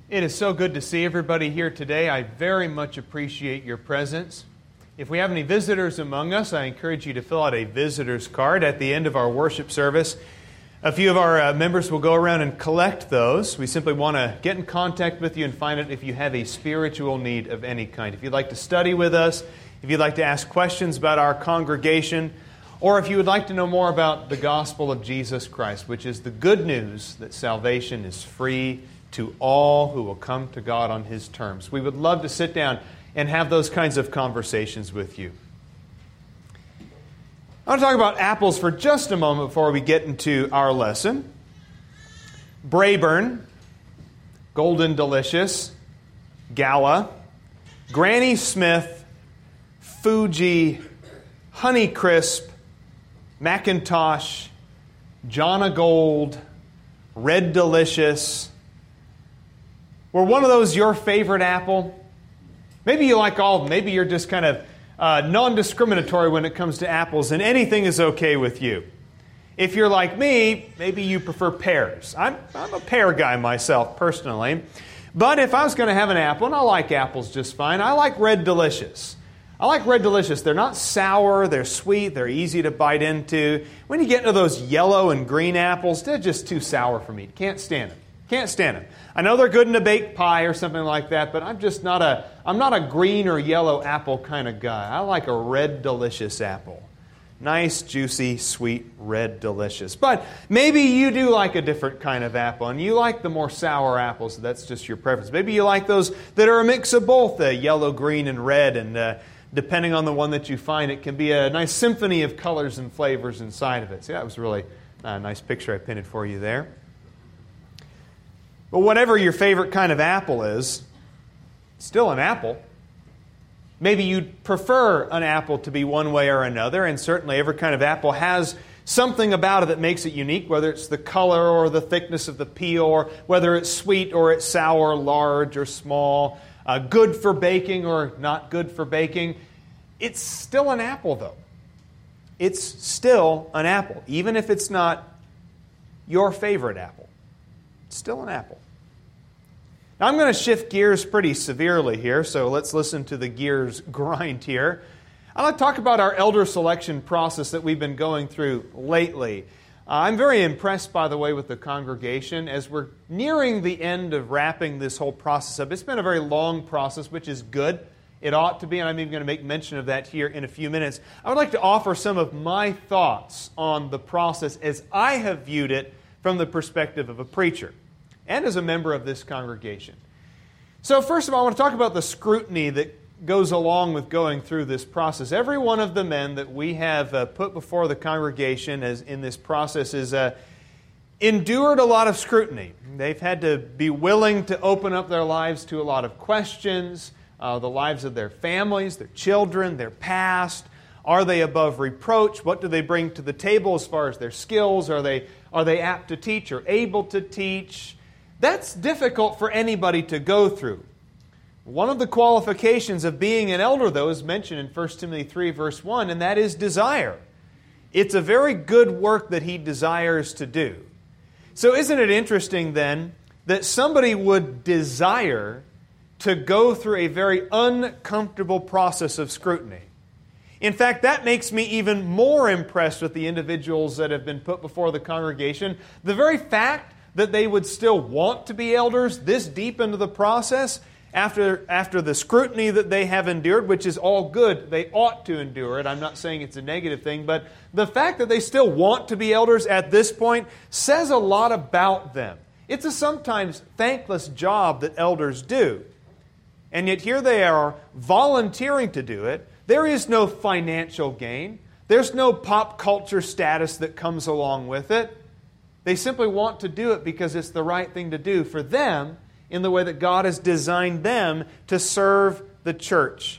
It is so good to see everybody here today. I very much appreciate your presence. If we have any visitors among us, I encourage you to fill out a visitor's card at the end of our worship service. A few of our members will go around and collect those. We simply want to get in contact with you and find out if you have a spiritual need of any kind. If you'd like to study with us, if you'd like to ask questions about our congregation, or if you would like to know more about the gospel of Jesus Christ, which is the good news that salvation is free to all who will come to God on His terms. We would love to sit down and have those kinds of conversations with you. I want to talk about apples for just a moment before we get into our lesson. Braeburn, Golden Delicious, Gala, Granny Smith, Fuji, Honeycrisp, Macintosh, John O'Gold, Red Delicious. Were one of those your favorite apple? Maybe you like all of them. Maybe you're just kind of non-discriminatory when it comes to apples, and anything is okay with you. If you're like me, maybe you prefer pears. I'm a pear guy myself, personally. But if I was going to have an apple, and I like apples just fine, I like Red Delicious. I like Red Delicious. They're not sour, they're sweet, they're easy to bite into. When you get into those yellow and green apples, they're just too sour for me. Can't stand them. Can't stand them. I know they're good in a baked pie or something like that, but I'm not a green or yellow apple kind of guy. I like a Red Delicious apple. Nice, juicy, sweet, Red Delicious. But maybe you do like a different kind of apple, and you like the more sour apples. That's just your preference. Maybe you like those that are a mix of both, yellow, green, and red, and depending on the one that you find, it can be a nice symphony of colors and flavors inside of it. See, that was really a nice picture I painted for you there. But whatever your favorite kind of apple is, it's still an apple. Maybe you'd prefer an apple to be one way or another, and certainly every kind of apple has something about it that makes it unique, whether it's the color or the thickness of the peel, or whether it's sweet or it's sour, large or small, good for baking or not good for baking. It's still an apple, though. It's still an apple, even if it's not your favorite apple. It's still an apple. Now, I'm going to shift gears pretty severely here, so let's listen to the gears grind here. I'd like to talk about our elder selection process that we've been going through lately. I'm very impressed, by the way, with the congregation as we're nearing the end of wrapping this whole process up. It's been a very long process, which is good. It ought to be, and I'm even going to make mention of that here in a few minutes. I would like to offer some of my thoughts on the process as I have viewed it from the perspective of a preacher and as a member of this congregation. So first of all, I want to talk about the scrutiny that goes along with going through this process. Every one of the men that we have put before the congregation as in this process is endured a lot of scrutiny. They've had to be willing to open up their lives to a lot of questions, the lives of their families, their children, their past. Are they above reproach? What do they bring to the table as far as their skills? Are they apt to teach or able to teach? That's difficult for anybody to go through. One of the qualifications of being an elder, though, is mentioned in 1 Timothy 3, verse 1, and that is desire. It's a very good work that he desires to do. So isn't it interesting, then, that somebody would desire to go through a very uncomfortable process of scrutiny? In fact, that makes me even more impressed with the individuals that have been put before the congregation. The very fact that they would still want to be elders this deep into the process after the scrutiny that they have endured, which is all good. They ought to endure it. I'm not saying it's a negative thing, but the fact that they still want to be elders at this point says a lot about them. It's a sometimes thankless job that elders do. And yet here they are volunteering to do it. There is no financial gain. There's no pop culture status that comes along with it. They simply want to do it because it's the right thing to do for them in the way that God has designed them to serve the church.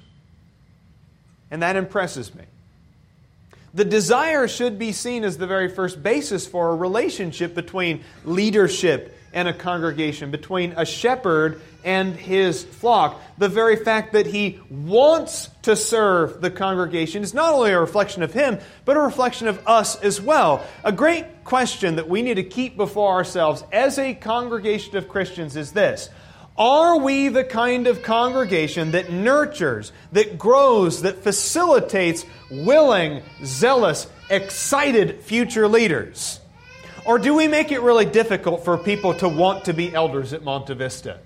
And that impresses me. The desire should be seen as the very first basis for a relationship between leadership and a congregation, between a shepherd and his flock. The very fact that he wants to serve the congregation is not only a reflection of him, but a reflection of us as well. A great question that we need to keep before ourselves as a congregation of Christians is this: Are we the kind of congregation that nurtures, that grows, that facilitates willing, zealous, excited future leaders? Or do we make it really difficult for people to want to be elders at Monte Vista?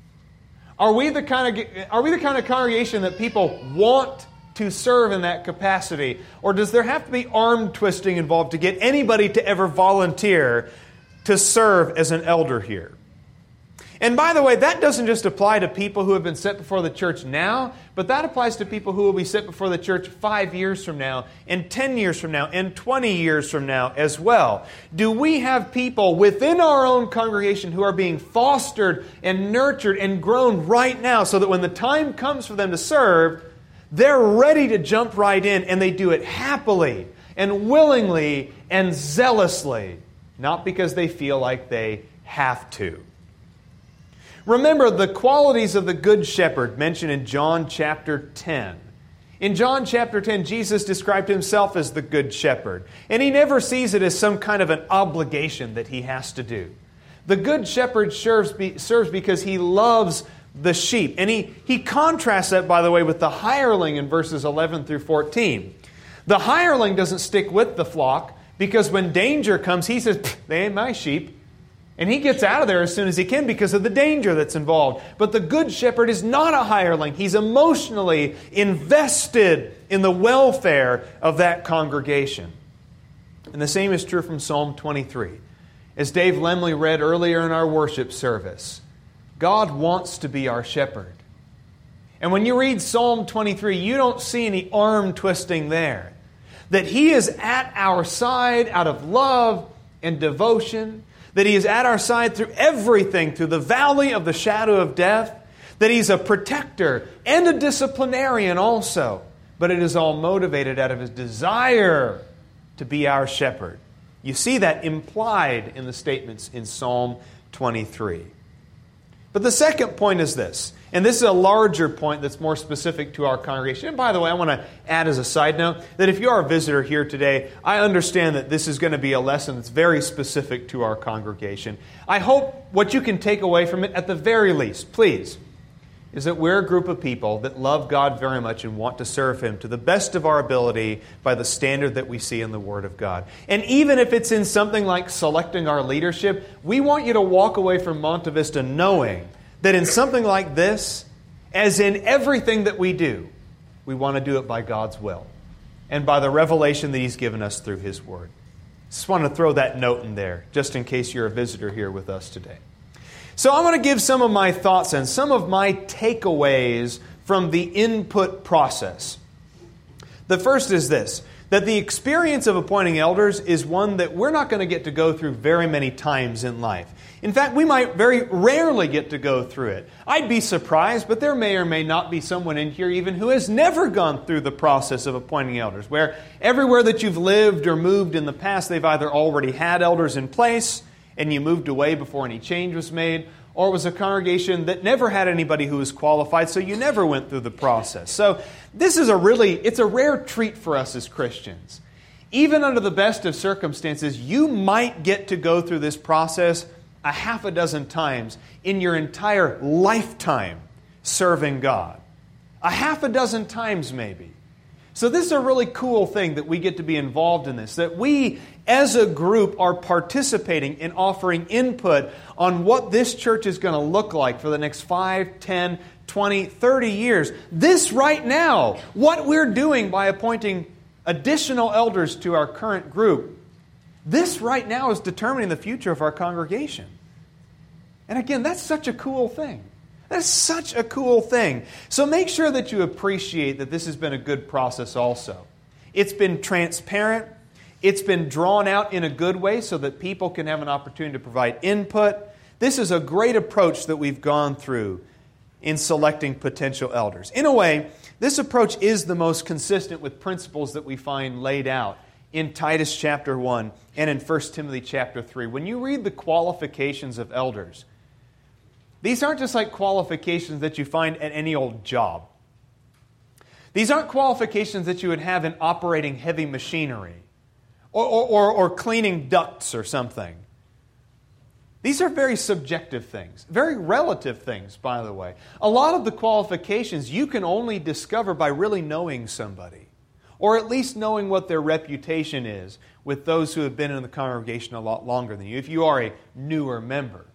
Are we the kind of congregation that people want to serve in that capacity? Or does there have to be arm twisting involved to get anybody to ever volunteer to serve as an elder here? And by the way, that doesn't just apply to people who have been set before the church now, but that applies to people who will be set before the church 5 years from now, and 10 years from now, and 20 years from now as well. Do we have people within our own congregation who are being fostered and nurtured and grown right now so that when the time comes for them to serve, they're ready to jump right in, and they do it happily and willingly and zealously, not because they feel like they have to? Remember the qualities of the Good Shepherd mentioned in John chapter 10. In John chapter 10, Jesus described himself as the Good Shepherd, and he never sees it as some kind of an obligation that he has to do. The Good Shepherd serves because he loves the sheep. And he contrasts that, by the way, with the hireling in verses 11 through 14. The hireling doesn't stick with the flock because when danger comes, he says, "They ain't my sheep." And he gets out of there as soon as he can because of the danger that's involved. But the Good Shepherd is not a hireling. He's emotionally invested in the welfare of that congregation. And the same is true from Psalm 23. As Dave Lemley read earlier in our worship service, God wants to be our shepherd. And when you read Psalm 23, you don't see any arm twisting there. That He is at our side out of love and devotion. That He is at our side through everything, through the valley of the shadow of death. That He's a protector and a disciplinarian also. But it is all motivated out of His desire to be our shepherd. You see that implied in the statements in Psalm 23. But the second point is this, and this is a larger point that's more specific to our congregation. And by the way, I want to add as a side note that if you are a visitor here today, I understand that this is going to be a lesson that's very specific to our congregation. I hope what you can take away from it, at the very least, please, is that we're a group of people that love God very much and want to serve Him to the best of our ability by the standard that we see in the Word of God. And even if it's in something like selecting our leadership, we want you to walk away from Monte Vista knowing that in something like this, as in everything that we do, we want to do it by God's will and by the revelation that He's given us through His Word. Just want to throw that note in there, just in case you're a visitor here with us today. So I want to give some of my thoughts and some of my takeaways from the input process. The first is this, that the experience of appointing elders is one that we're not going to get to go through very many times in life. In fact, we might very rarely get to go through it. I'd be surprised, but there may or may not be someone in here even who has never gone through the process of appointing elders, where everywhere that you've lived or moved in the past, they've either already had elders in place, and you moved away before any change was made, or it was a congregation that never had anybody who was qualified, so you never went through the process. So this is it's a rare treat for us as Christians. Even under the best of circumstances, you might get to go through this process a half a dozen times in your entire lifetime serving God. A half a dozen times maybe. So this is a really cool thing that we get to be involved in this, that we as a group are participating in offering input on what this church is going to look like for the next 5, 10, 20, 30 years. This right now, what we're doing by appointing additional elders to our current group, this right now is determining the future of our congregation. And again, that's such a cool thing. That's such a cool thing. So make sure that you appreciate that this has been a good process also. It's been transparent. It's been drawn out in a good way so that people can have an opportunity to provide input. This is a great approach that we've gone through in selecting potential elders. In a way, this approach is the most consistent with principles that we find laid out in Titus chapter 1 and in 1 Timothy chapter 3. When you read the qualifications of elders, these aren't just like qualifications that you find at any old job. These aren't qualifications that you would have in operating heavy machinery or cleaning ducts or something. These are very subjective things, very relative things, by the way. A lot of the qualifications you can only discover by really knowing somebody, or at least knowing what their reputation is with those who have been in the congregation a lot longer than you, if you are a newer member.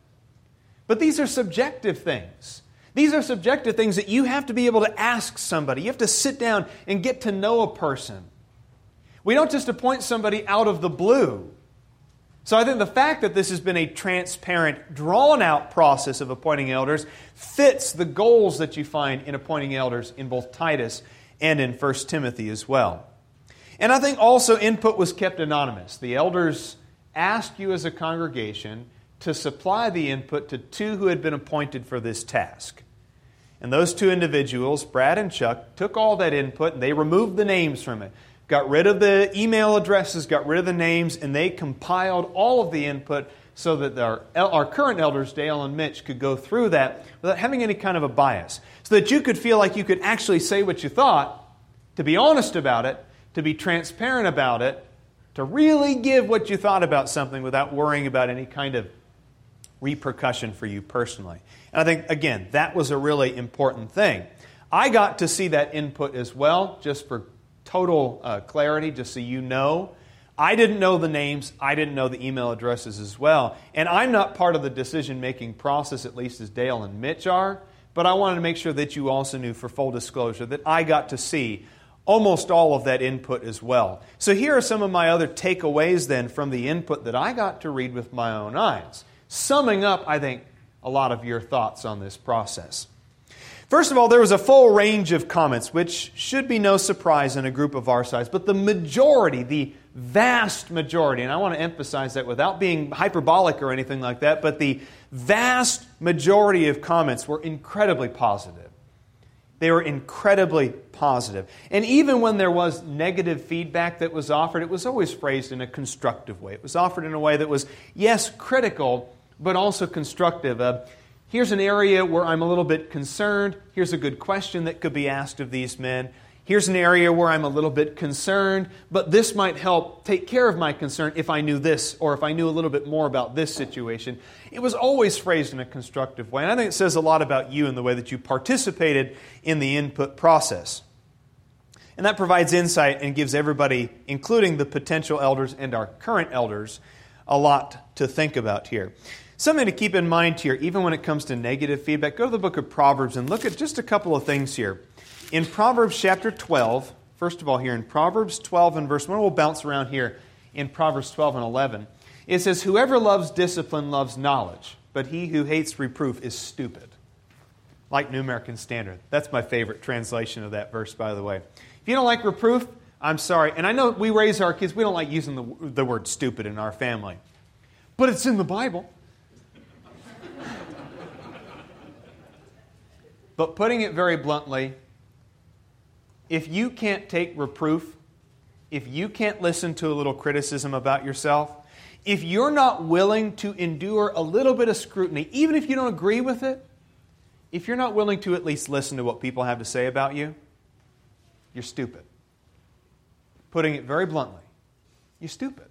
But these are subjective things. These are subjective things that you have to be able to ask somebody. You have to sit down and get to know a person. We don't just appoint somebody out of the blue. So I think the fact that this has been a transparent, drawn-out process of appointing elders fits the goals that you find in appointing elders in both Titus and in 1 Timothy as well. And I think also input was kept anonymous. The elders asked you as a congregation to supply the input to two who had been appointed for this task. And those two individuals, Brad and Chuck, took all that input and they removed the names from it. Got rid of the email addresses, got rid of the names, and they compiled all of the input so that our current elders, Dale and Mitch, could go through that without having any kind of a bias. So that you could feel like you could actually say what you thought, to be honest about it, to be transparent about it, to really give what you thought about something without worrying about any kind of repercussion for you personally. And I think, again, that was a really important thing. I got to see that input as well, just for total clarity, just so you know. I didn't know the names. I didn't know the email addresses as well. And I'm not part of the decision-making process, at least as Dale and Mitch are. But I wanted to make sure that you also knew, for full disclosure, that I got to see almost all of that input as well. So here are some of my other takeaways then from the input that I got to read with my own eyes, summing up, I think, a lot of your thoughts on this process. First of all, there was a full range of comments, which should be no surprise in a group of our size. But the majority, the vast majority, and I want to emphasize that without being hyperbolic or anything like that, but the vast majority of comments were incredibly positive. They were incredibly positive. And even when there was negative feedback that was offered, it was always phrased in a constructive way. It was offered in a way that was, yes, critical, but also constructive. Here's an area where I'm a little bit concerned. Here's a good question that could be asked of these men. Here's an area where I'm a little bit concerned, but this might help take care of my concern if I knew this, or if I knew a little bit more about this situation. It was always phrased in a constructive way, and I think it says a lot about you and the way that you participated in the input process. And that provides insight and gives everybody, including the potential elders and our current elders, a lot to think about here. Something to keep in mind here, even when it comes to negative feedback, go to the book of Proverbs and look at just a couple of things here. In Proverbs chapter 12, first of all here in Proverbs 12 and verse 1, we'll bounce around here in Proverbs 12 and 11. It says, "Whoever loves discipline loves knowledge, but he who hates reproof is stupid." Like New American Standard. That's my favorite translation of that verse, by the way. If you don't like reproof, I'm sorry. And I know we raise our kids, we don't like using the word stupid in our family. But it's in the Bible. But putting it very bluntly, if you can't take reproof, if you can't listen to a little criticism about yourself, if you're not willing to endure a little bit of scrutiny, even if you don't agree with it, if you're not willing to at least listen to what people have to say about you, you're stupid. Putting it very bluntly, you're stupid.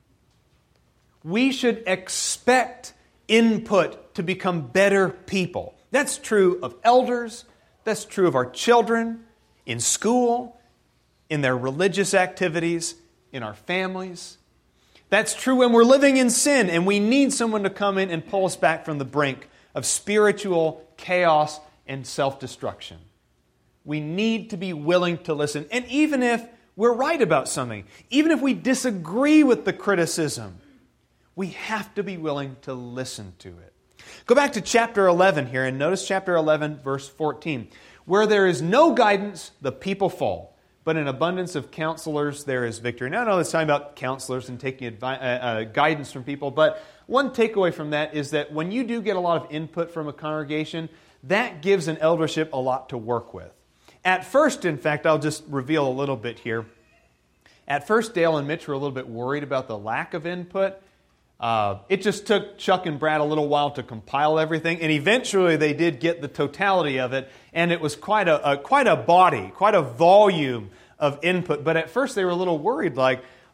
We should expect input to become better people. That's true of elders. That's true of our children, in school, in their religious activities, in our families. That's true when we're living in sin and we need someone to come in and pull us back from the brink of spiritual chaos and self-destruction. We need to be willing to listen. And even if we're right about something, even if we disagree with the criticism, we have to be willing to listen to it. Go back to chapter 11 here and notice chapter 11, verse 14. "Where there is no guidance, the people fall. But in abundance of counselors, there is victory." Now, I know it's talking about counselors and taking guidance from people, but one takeaway from that is that when you do get a lot of input from a congregation, that gives an eldership a lot to work with. At first, in fact, I'll just reveal a little bit here. At first, Dale and Mitch were a little bit worried about the lack of input. It just took Chuck and Brad a little while to compile everything, and eventually they did get the totality of it, and it was quite a body, quite a volume of input. But at first they were a little worried, like,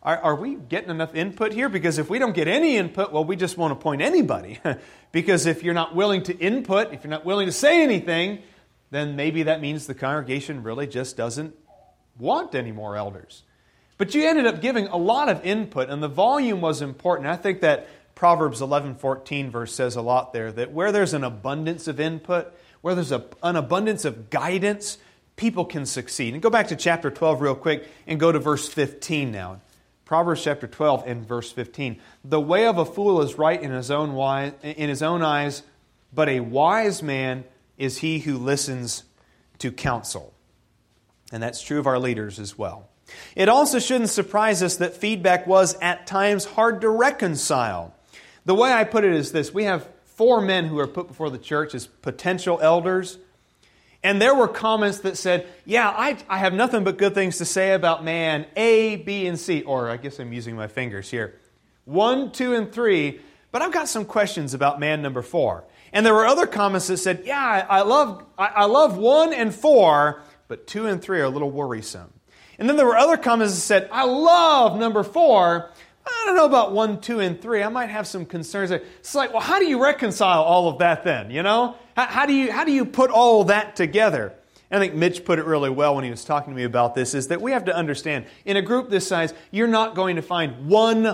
Are we getting enough input here? Because if we don't get any input, well, we just won't appoint anybody. Because if you're not willing to input, if you're not willing to say anything, then maybe that means the congregation really just doesn't want any more elders. But you ended up giving a lot of input, and the volume was important. I think that Proverbs 11:14 verse says a lot there, that where there's an abundance of input, where there's an abundance of guidance, people can succeed. And go back to chapter 12 real quick and go to verse 15 now. Proverbs chapter 12 and verse 15. The way of a fool is right in his own eyes, but a wise man is he who listens to counsel. And that's true of our leaders as well. It also shouldn't surprise us that feedback was at times hard to reconcile. The way I put it is this. We have 4 men who are put before the church as potential elders. And there were comments that said, yeah, I have nothing but good things to say about man A, B, and C. Or I guess I'm using my fingers here. 1, 2, and 3. But I've got some questions about man number 4. And there were other comments that said, yeah, I love 1 and 4, but 2 and 3 are a little worrisome. And then there were other comments that said, I love number 4. I don't know about 1, 2, and 3. I might have some concerns. It's like, well, how do you reconcile all of that then? You know, how do you put all that together? And I think Mitch put it really well when he was talking to me about this, is that we have to understand, in a group this size, you're not going to find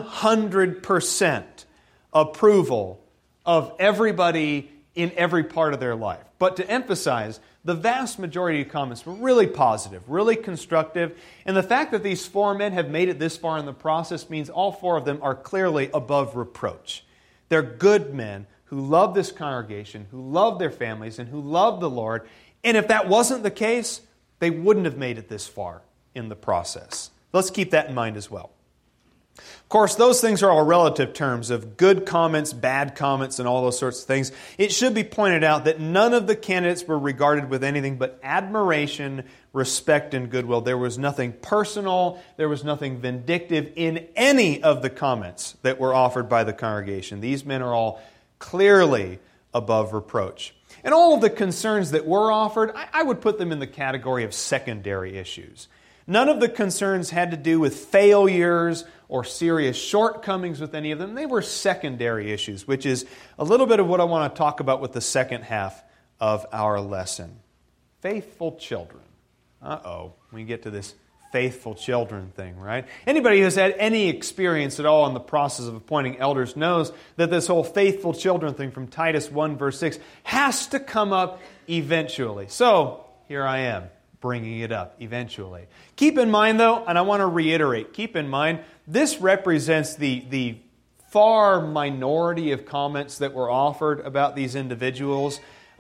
100% approval of everybody in every part of their life. But to emphasize, the vast majority of comments were really positive, really constructive. And the fact that these 4 men have made it this far in the process means all 4 of them are clearly above reproach. They're good men who love this congregation, who love their families, and who love the Lord. And if that wasn't the case, they wouldn't have made it this far in the process. Let's keep that in mind as well. Of course, those things are all relative terms of good comments, bad comments, and all those sorts of things. It should be pointed out that none of the candidates were regarded with anything but admiration, respect, and goodwill. There was nothing personal, there was nothing vindictive in any of the comments that were offered by the congregation. These men are all clearly above reproach. And all of the concerns that were offered, I would put them in the category of secondary issues. None of the concerns had to do with failures or serious shortcomings with any of them. They were secondary issues, which is a little bit of what I want to talk about with the second half of our lesson. Faithful children. We get to this faithful children thing, right? Anybody who's had any experience at all in the process of appointing elders knows that this whole faithful children thing from Titus 1 verse 6 has to come up eventually. So, here I am, bringing it up eventually. Keep in mind, though, and I want to reiterate, keep in mind, this represents the far minority of comments that were offered about these individuals.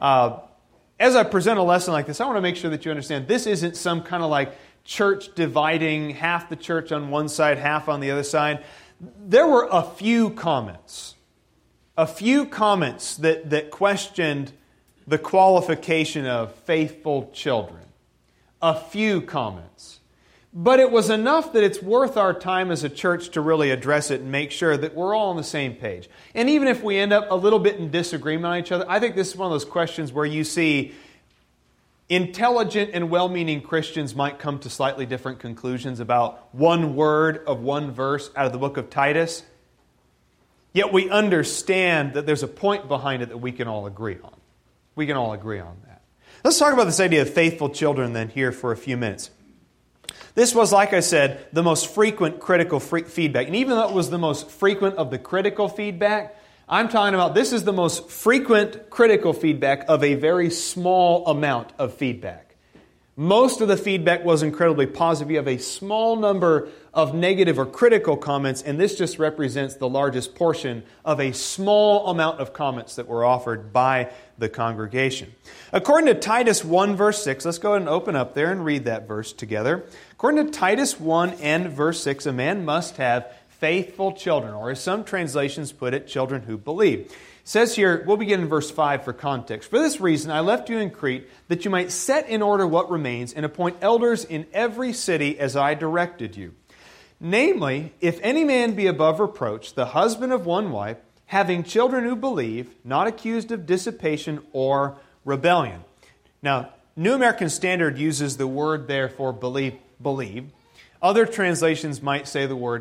As I present a lesson like this, I want to make sure that you understand this isn't some kind of like church dividing, half the church on one side, half on the other side. There were a few comments that questioned the qualification of faithful children. A few comments. But it was enough that it's worth our time as a church to really address it and make sure that we're all on the same page. And even if we end up a little bit in disagreement on each other, I think this is one of those questions where you see intelligent and well-meaning Christians might come to slightly different conclusions about one word of one verse out of the book of Titus. Yet we understand that there's a point behind it that we can all agree on. We can all agree on that. Let's talk about this idea of faithful children then here for a few minutes. This was, like I said, the most frequent critical feedback. And even though it was the most frequent of the critical feedback, I'm talking about this is the most frequent critical feedback of a very small amount of feedback. Most of the feedback was incredibly positive. You have a small number of negative or critical comments, and this just represents the largest portion of a small amount of comments that were offered by the congregation. According to Titus 1 verse 6, let's go ahead and open up there and read that verse together. According to Titus 1 and verse 6, a man must have faithful children, or as some translations put it, children who believe. It says here, we'll begin in verse 5 for context. For this reason I left you in Crete, that you might set in order what remains, and appoint elders in every city as I directed you. Namely, if any man be above reproach, the husband of one wife, having children who believe, not accused of dissipation or rebellion. Now, New American Standard uses the word there for believe. Other translations might say the word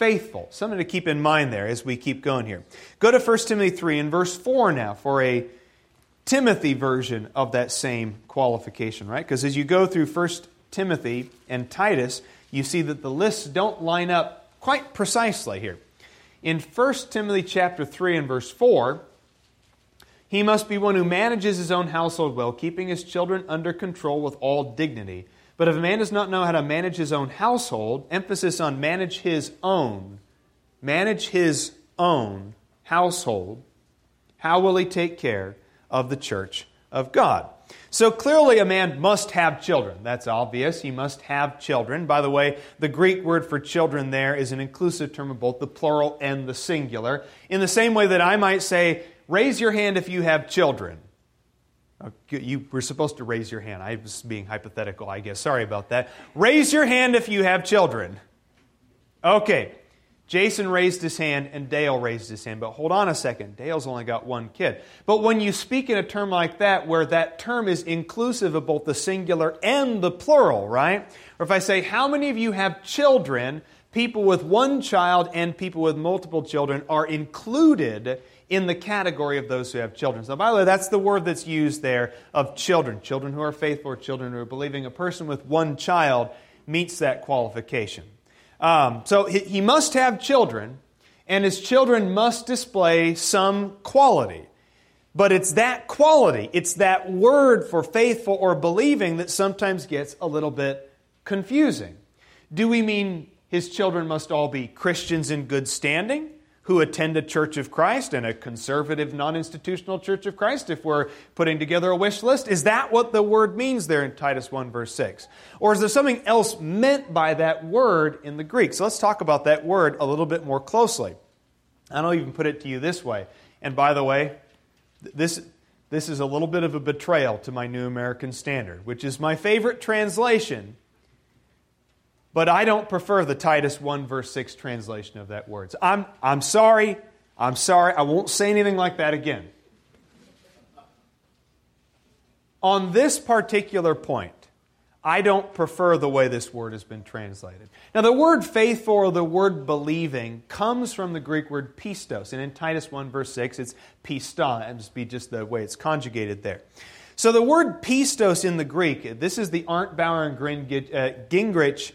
faithful. Something to keep in mind there as we keep going here. Go to 1 Timothy 3 and verse 4 now for a Timothy version of that same qualification, right? Because as you go through 1 Timothy and Titus, you see that the lists don't line up quite precisely here. In 1 Timothy chapter 3 and verse 4, he must be one who manages his own household well, keeping his children under control with all dignity. But if a man does not know how to manage his own household, emphasis on manage his own household, how will he take care of the church of God? So clearly a man must have children. That's obvious. He must have children. By the way, the Greek word for children there is an inclusive term of both the plural and the singular. In the same way that I might say, raise your hand if you have children. You were supposed to raise your hand. I was being hypothetical, I guess. Sorry about that. Raise your hand if you have children. Okay. Jason raised his hand and Dale raised his hand. But hold on a second. Dale's only got one kid. But when you speak in a term like that, where that term is inclusive of both the singular and the plural, right? Or if I say, how many of you have children? People with one child and people with multiple children are included in the category of those who have children. So by the way, that's the word that's used there of children. Children who are faithful or children who are believing. A person with one child meets that qualification. So he must have children, and his children must display some quality. But it's that quality, it's that word for faithful or believing that sometimes gets a little bit confusing. Do we mean his children must all be Christians in good standing, who attend a Church of Christ and a conservative, non-institutional Church of Christ, if we're putting together a wish list? Is that what the word means there in Titus 1, verse 6? Or is there something else meant by that word in the Greek? So let's talk about that word a little bit more closely. And I'll even put it to you this way. And by the way, this is a little bit of a betrayal to my New American Standard, which is my favorite translation. But I don't prefer the Titus 1 verse 6 translation of that word. So I'm sorry. I won't say anything like that again. On this particular point, I don't prefer the way this word has been translated. Now the word faithful or the word believing comes from the Greek word pistos. And in Titus 1 verse 6, it's pista. And just be just the way it's conjugated there. So the word pistos in the Greek, this is the Arndt, Bauer, and Gingrich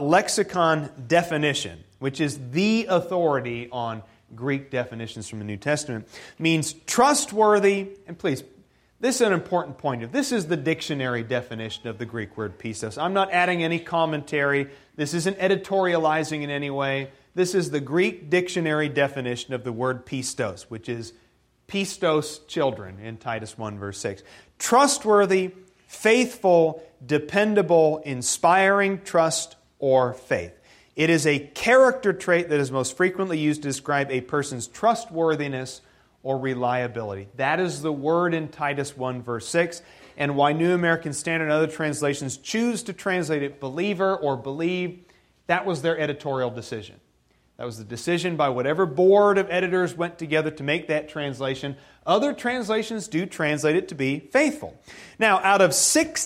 lexicon definition, which is the authority on Greek definitions from the New Testament, means trustworthy, and please, this is an important point. This is the dictionary definition of the Greek word pistos. I'm not adding any commentary. This isn't editorializing in any way. This is the Greek dictionary definition of the word pistos, which is pistos, children, in Titus 1, verse 6. Trustworthy, faithful, dependable, inspiring trust or faith. It is a character trait that is most frequently used to describe a person's trustworthiness or reliability. That is the word in Titus 1, verse 6, and why New American Standard and other translations choose to translate it believer or believe. That was their editorial decision. That was the decision by whatever board of editors went together to make that translation. Other translations do translate it to be faithful. Now, out of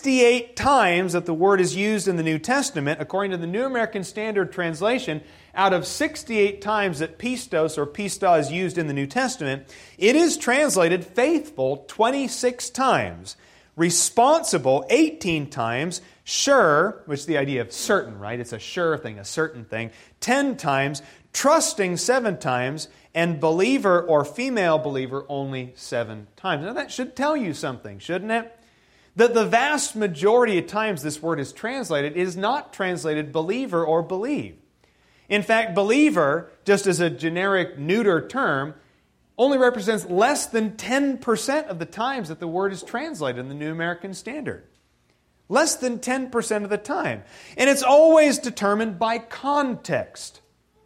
68 times that the word is used in the New Testament, according to the New American Standard Translation, out of 68 times that pistos or pista is used in the New Testament, it is translated faithful 26 times, responsible 18 times, sure, which is the idea of certain, right? It's a sure thing, a certain thing, 10 times, trusting 7 times, and believer or female believer only 7 times. Now that should tell you something, shouldn't it? That the vast majority of times this word is translated is not translated believer or believe. In fact, believer, just as a generic neuter term, only represents less than 10% of the times that the word is translated in the New American Standard. Less than 10% of the time. And it's always determined by context.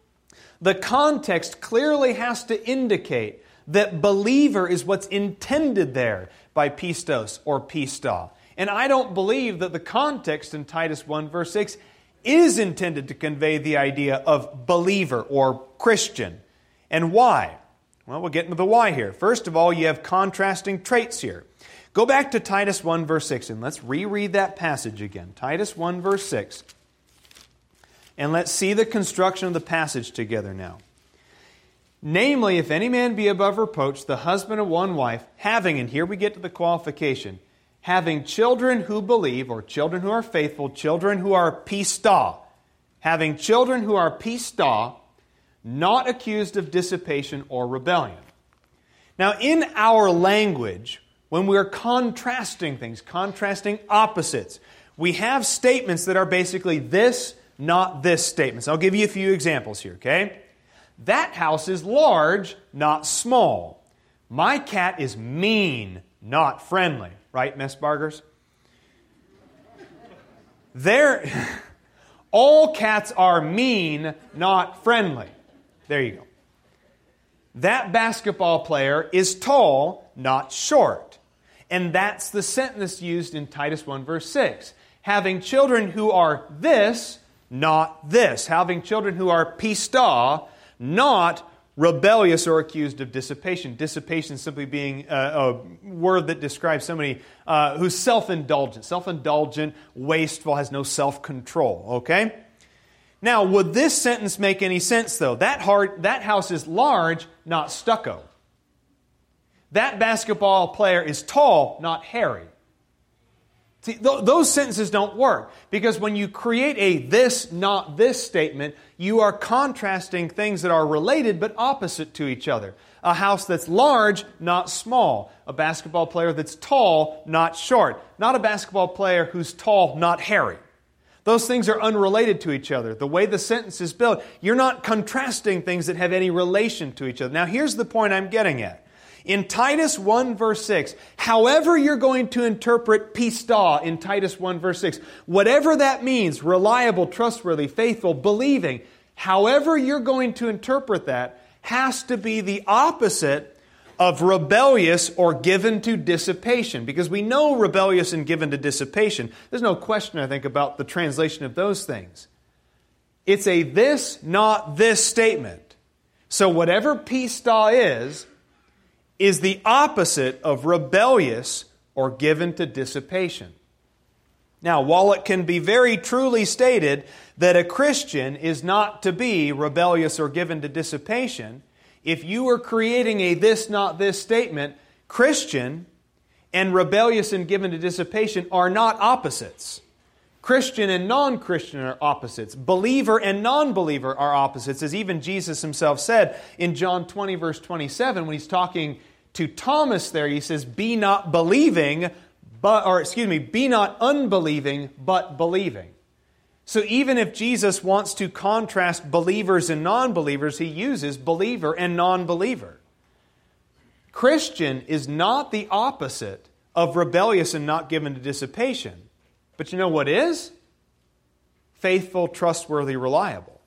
The context clearly has to indicate that believer is what's intended there by pistos or pista. And I don't believe that the context in Titus 1 verse 6 is intended to convey the idea of believer or Christian. And why? Well, we'll get into the why here. First of all, you have contrasting traits here. Go back to Titus 1 verse 6 and let's reread that passage again. Titus 1 verse 6. And let's see the construction of the passage together now. Namely, if any man be above reproach, the husband of one wife, having, and here we get to the qualification, having children who believe, or children who are faithful, children who are pista, having children who are pista, not accused of dissipation or rebellion. Now, in our language, when we're contrasting things, contrasting opposites, we have statements that are basically this, not this statements. I'll give you a few examples here, okay? That house is large, not small. My cat is mean, not friendly. Right, Miss Bargers? All cats are mean, not friendly. There you go. That basketball player is tall, not short. And that's the sentence used in Titus 1 verse 6. Having children who are this, not this. Having children who are pista, not rebellious or accused of dissipation. Dissipation simply being a word that describes somebody who's self-indulgent, wasteful, has no self-control. Okay? Now, would this sentence make any sense, though? That house is large, not stucco. That basketball player is tall, not hairy. See, those sentences don't work, because when you create a this, not this statement, you are contrasting things that are related but opposite to each other. A house that's large, not small. A basketball player that's tall, not short. Not a basketball player who's tall, not hairy. Those things are unrelated to each other. The way the sentence is built, you're not contrasting things that have any relation to each other. Now, here's the point I'm getting at. In Titus 1 verse 6, however you're going to interpret pista in Titus 1 verse 6, whatever that means, reliable, trustworthy, faithful, believing, however you're going to interpret that has to be the opposite of rebellious or given to dissipation. Because we know rebellious and given to dissipation. There's no question, I think, about the translation of those things. It's a this, not this statement. So whatever pista is the opposite of rebellious or given to dissipation. Now, while it can be very truly stated that a Christian is not to be rebellious or given to dissipation, if you are creating a this, not this statement, Christian and rebellious and given to dissipation are not opposites. Christian and non-Christian are opposites. Believer and non-believer are opposites, as even Jesus himself said in John 20, verse 27, when he's talking to Thomas there, he says, be not unbelieving, but believing. So even if Jesus wants to contrast believers and non-believers, he uses believer and non-believer. Christian is not the opposite of rebellious and not given to dissipation. But you know what is? Faithful, trustworthy, reliable.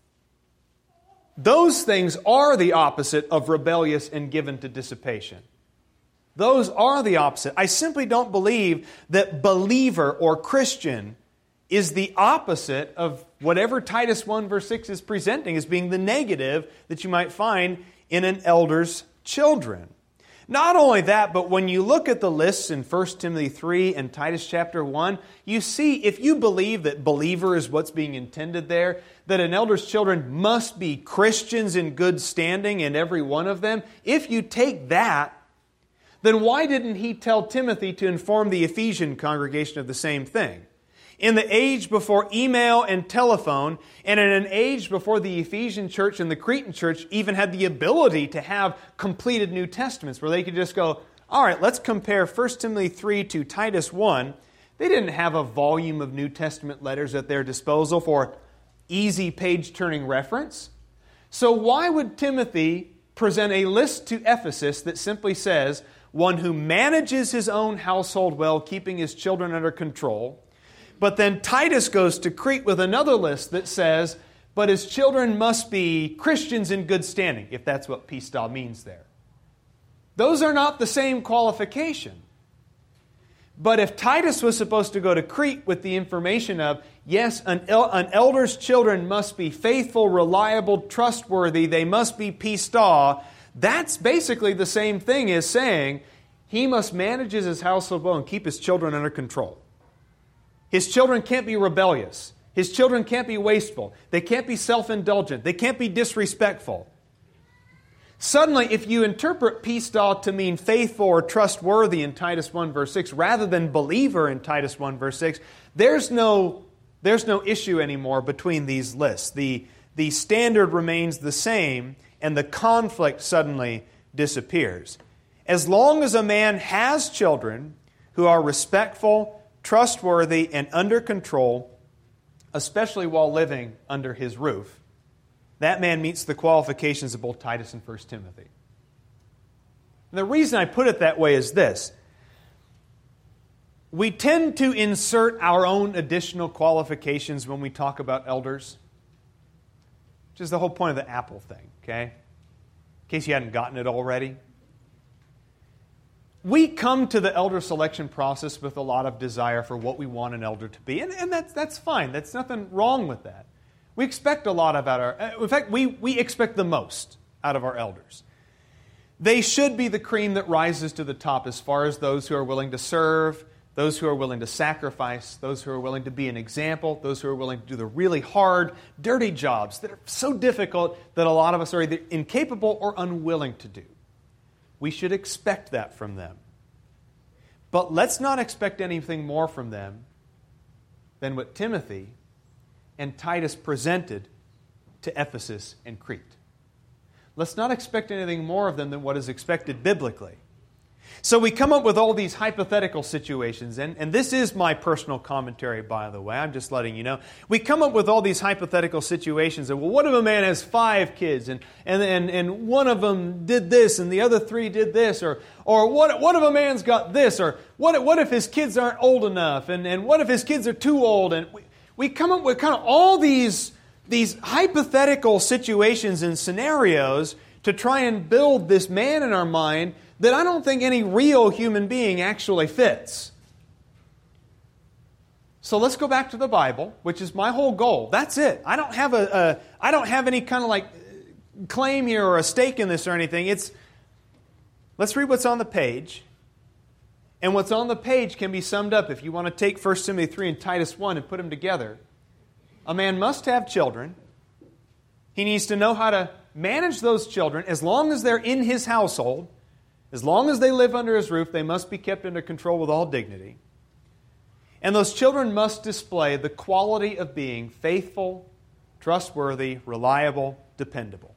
Those things are the opposite of rebellious and given to dissipation. Those are the opposite. I simply don't believe that believer or Christian is the opposite of whatever Titus 1 verse 6 is presenting as being the negative that you might find in an elder's children. Not only that, but when you look at the lists in 1 Timothy 3 and Titus chapter 1, you see, if you believe that believer is what's being intended there, that an elder's children must be Christians in good standing in every one of them, if you take that, then why didn't he tell Timothy to inform the Ephesian congregation of the same thing? In the age before email and telephone, and in an age before the Ephesian church and the Cretan church even had the ability to have completed New Testaments, where they could just go, all right, let's compare 1 Timothy 3 to Titus 1. They didn't have a volume of New Testament letters at their disposal for easy page-turning reference. So why would Timothy present a list to Ephesus that simply says, one who manages his own household well, keeping his children under control? But then Titus goes to Crete with another list that says, but his children must be Christians in good standing, if that's what pista means there. Those are not the same qualification. But if Titus was supposed to go to Crete with the information of, yes, an elder's children must be faithful, reliable, trustworthy, they must be pista, that's basically the same thing as saying he must manage his household well and keep his children under control. His children can't be rebellious. His children can't be wasteful. They can't be self-indulgent. They can't be disrespectful. Suddenly, if you interpret pistol to mean faithful or trustworthy in Titus 1 verse 6, rather than believer in Titus 1 verse 6, there's no issue anymore between these lists. The standard remains the same, and the conflict suddenly disappears. As long as a man has children who are respectful, trustworthy, and under control, especially while living under his roof, that man meets the qualifications of both Titus and 1 Timothy. And the reason I put it that way is this. We tend to insert our own additional qualifications when we talk about elders, which is the whole point of the apple thing, okay? In case you hadn't gotten it already. We come to the elder selection process with a lot of desire for what we want an elder to be, and that's fine. That's nothing wrong with that. We expect a lot about in fact, we expect the most out of our elders. They should be the cream that rises to the top as far as those who are willing to serve, those who are willing to sacrifice, those who are willing to be an example, those who are willing to do the really hard, dirty jobs that are so difficult that a lot of us are either incapable or unwilling to do. We should expect that from them. But let's not expect anything more from them than what Timothy and Titus presented to Ephesus and Crete. Let's not expect anything more of them than what is expected biblically. So we come up with all these hypothetical situations, and this is my personal commentary, by the way. I'm just letting you know. We come up with all these hypothetical situations, and well, what if a man has 5 kids, and one of them did this, and the other 3 did this, or what if a man's got this, or what if his kids aren't old enough, and what if his kids are too old, and we come up with kind of all these hypothetical situations and scenarios to try and build this man in our mind that I don't think any real human being actually fits. So let's go back to the Bible, which is my whole goal. That's it. I don't have any kind of like claim here or a stake in this or anything. Let's read what's on the page. And what's on the page can be summed up if you want to take 1 Timothy 3 and Titus 1 and put them together. A man must have children. He needs to know how to manage those children as long as they're in his household. As long as they live under his roof, they must be kept under control with all dignity. And those children must display the quality of being faithful, trustworthy, reliable, dependable.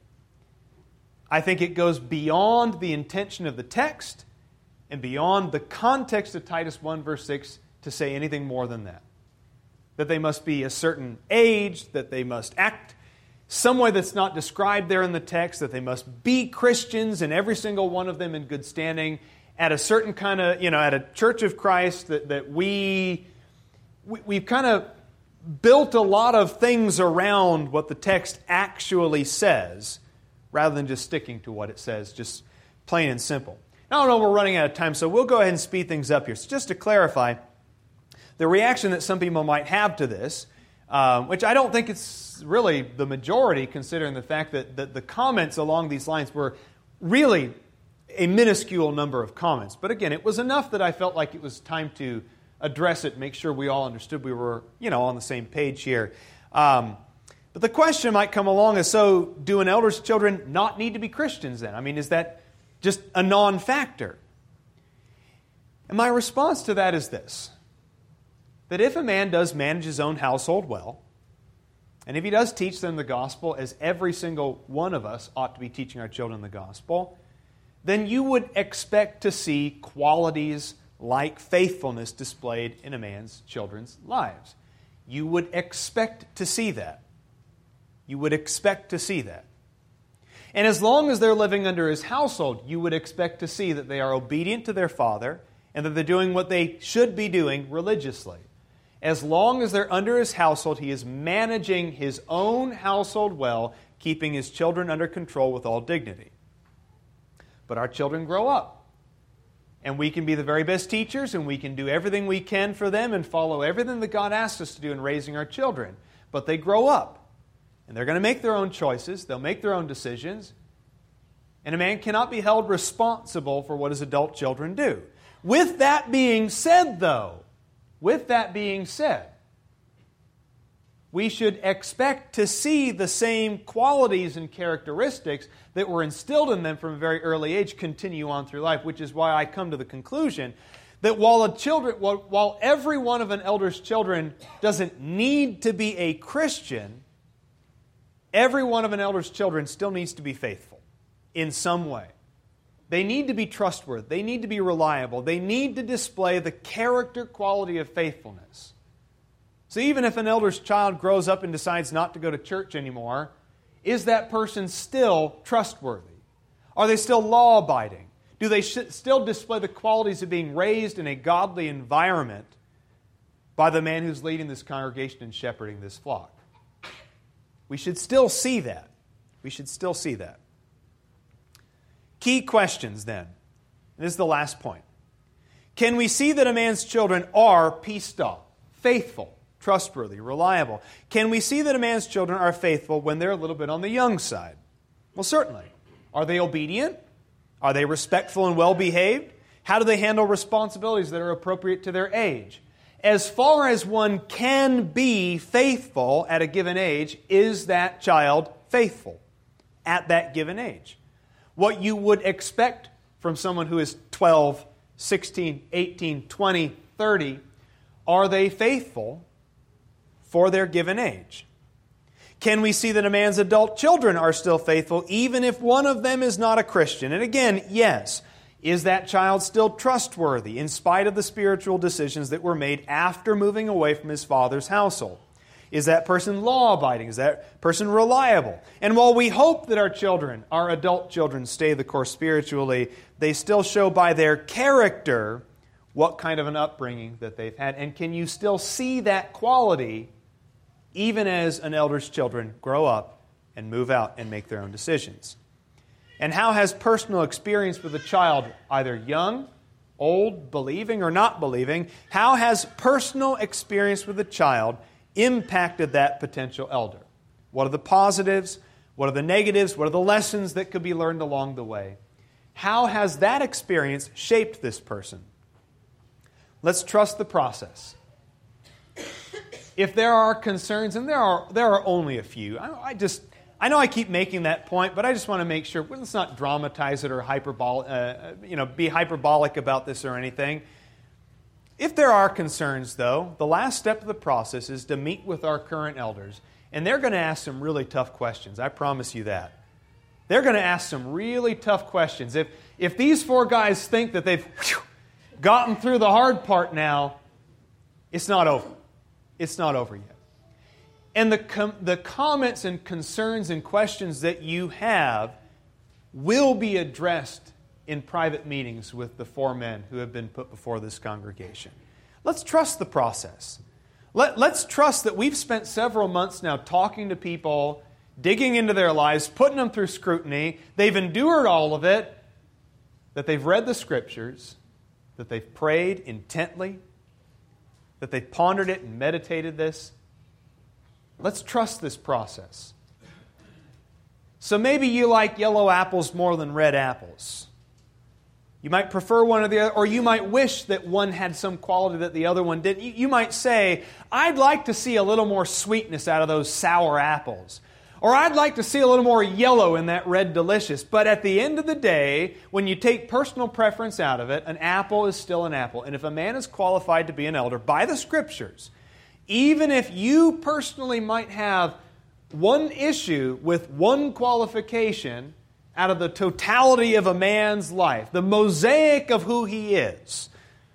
I think it goes beyond the intention of the text and beyond the context of Titus 1 verse 6 to say anything more than that. That they must be a certain age, that they must act some way that's not described there in the text, that they must be Christians, and every single one of them in good standing, at a certain kind of, at a Church of Christ, that we've kind of built a lot of things around what the text actually says, rather than just sticking to what it says, just plain and simple. Now, I know we're running out of time, so we'll go ahead and speed things up here. So just to clarify, the reaction that some people might have to this, which I don't think it's really the majority, considering the fact that the comments along these lines were really a minuscule number of comments. But again, it was enough that I felt like it was time to address it, make sure we all understood we were, on the same page here. But the question might come along as, so do an elder's children not need to be Christians then? I mean, is that just a non-factor? And my response to that is this. That if a man does manage his own household well, and if he does teach them the gospel, as every single one of us ought to be teaching our children the gospel, then you would expect to see qualities like faithfulness displayed in a man's children's lives. You would expect to see that. You would expect to see that. And as long as they're living under his household, you would expect to see that they are obedient to their father and that they're doing what they should be doing religiously. As long as they're under his household, he is managing his own household well, keeping his children under control with all dignity. But our children grow up. And we can be the very best teachers, and we can do everything we can for them and follow everything that God asks us to do in raising our children. But they grow up. And they're going to make their own choices. They'll make their own decisions. And a man cannot be held responsible for what his adult children do. With that being said, though, we we should expect to see the same qualities and characteristics that were instilled in them from a very early age continue on through life, which is why I come to the conclusion that while every one of an elder's children doesn't need to be a Christian, every one of an elder's children still needs to be faithful in some way. They need to be trustworthy. They need to be reliable. They need to display the character quality of faithfulness. So even if an elder's child grows up and decides not to go to church anymore, is that person still trustworthy? Are they still law-abiding? Do they still display the qualities of being raised in a godly environment by the man who's leading this congregation and shepherding this flock? We should still see that. We should still see that. Key questions then. This is the last point. Can we see that a man's children are pistol, faithful, trustworthy, reliable? Can we see that a man's children are faithful when they're a little bit on the young side? Well, certainly. Are they obedient? Are they respectful and well-behaved? How do they handle responsibilities that are appropriate to their age? As far as one can be faithful at a given age, is that child faithful at that given age? What you would expect from someone who is 12, 16, 18, 20, 30, are they faithful for their given age? Can we see that a man's adult children are still faithful even if one of them is not a Christian? And again, yes. Is that child still trustworthy in spite of the spiritual decisions that were made after moving away from his father's household? Is that person law-abiding? Is that person reliable? And while we hope that our children, our adult children, stay the course spiritually, they still show by their character what kind of an upbringing that they've had. And can you still see that quality even as an elder's children grow up and move out and make their own decisions? And how has personal experience with a child, either young, old, believing, or not believing, how has personal experience with a child impacted that potential elder? What are the positives? What are the negatives? What are the lessons that could be learned along the way? How has that experience shaped this person? Let's trust the process. If there are concerns, and there are only a few, I know I keep making that point, but I just want to make sure, let's not dramatize it or be hyperbolic about this or anything. If there are concerns, though, the last step of the process is to meet with our current elders, and they're going to ask some really tough questions. I promise you that. They're going to ask some really tough questions. If these four guys think that they've gotten through the hard part now, it's not over. It's not over yet. And the comments and concerns and questions that you have will be addressed in private meetings with the four men who have been put before this congregation. Let's trust the process. Let's trust that we've spent several months now talking to people, digging into their lives, putting them through scrutiny. They've endured all of it, that they've read the Scriptures, that they've prayed intently, that they've pondered it and meditated this. Let's trust this process. So maybe you like yellow apples more than red apples. You might prefer one or the other, or you might wish that one had some quality that the other one didn't. You might say, I'd like to see a little more sweetness out of those sour apples. Or I'd like to see a little more yellow in that red delicious. But at the end of the day, when you take personal preference out of it, an apple is still an apple. And if a man is qualified to be an elder by the Scriptures, even if you personally might have one issue with one qualification out of the totality of a man's life, the mosaic of who he is,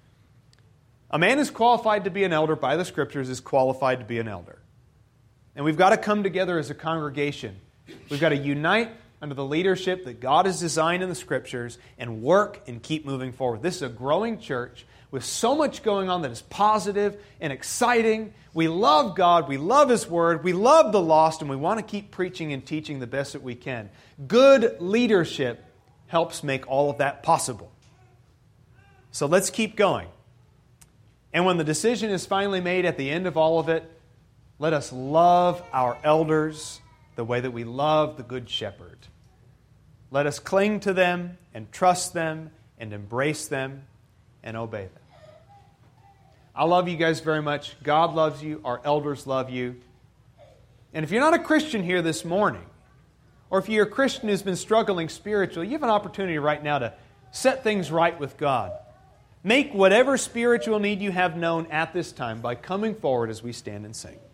a man is qualified to be an elder by the Scriptures, is qualified to be an elder. And we've got to come together as a congregation. We've got to unite under the leadership that God has designed in the Scriptures and work and keep moving forward. This is a growing church with so much going on that is positive and exciting. We love God, we love His Word, we love the lost, and we want to keep preaching and teaching the best that we can. Good leadership helps make all of that possible. So let's keep going. And when the decision is finally made at the end of all of it, let us love our elders the way that we love the Good Shepherd. Let us cling to them and trust them and embrace them and obey them. I love you guys very much. God loves you. Our elders love you. And if you're not a Christian here this morning, or if you're a Christian who's been struggling spiritually, you have an opportunity right now to set things right with God. Make whatever spiritual need you have known at this time by coming forward as we stand and sing.